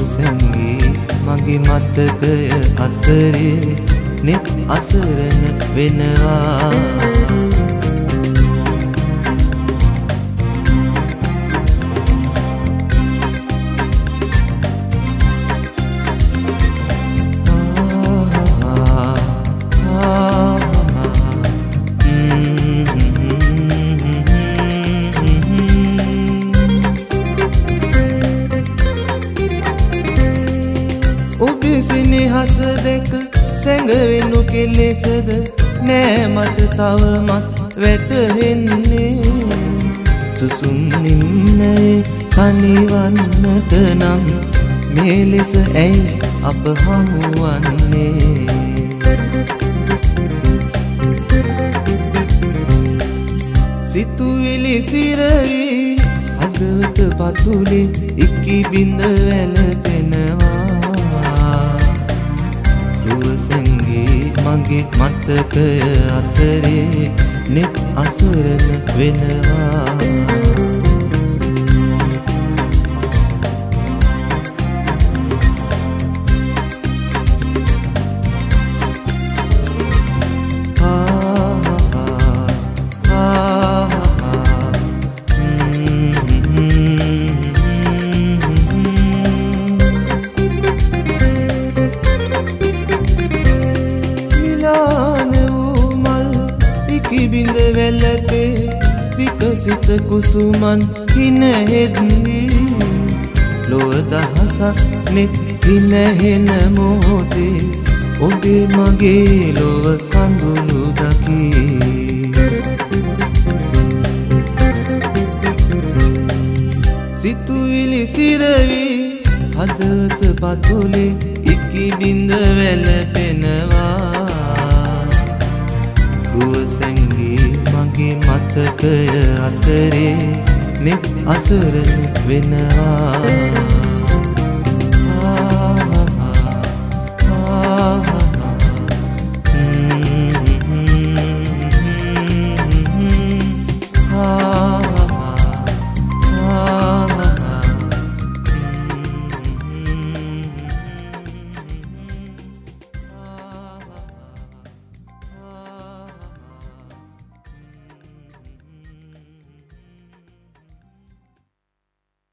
සැඟී මගේ මතකය අතරේ නෙත් අසරණ වෙනවා. ඔබේ සිනහස දෙක සැඟවෙනු කෙලෙසද නෑ මට තවමත් වැටහෙන්නේ. සුසුම් නිම්නයේ තනිවන්නට නම් මේ ලෙස ඇයි අප හමුවන්නේ. සිතුවිලි සිරවි හදවත පතුලේ ඉක්කි බිඳ වැළපෙනවා. මගේ මතකය අතරේ නෙත් අසරණ වෙනවා. බිඳ වැළපේ විකසිත කුසුමන් හිනහෙද්දී ලොව දහසක් නෙත් හිනහෙන මොහොතේ ඔබේ මගේ ලොව කඳුළු දකී. සිතුවිලි සිරවි හදවත පතුලේ ඉක්කි බිඳ වැළපෙනවා. මගේ මතකය අතරේ නෙත් අසරණ වෙනවා.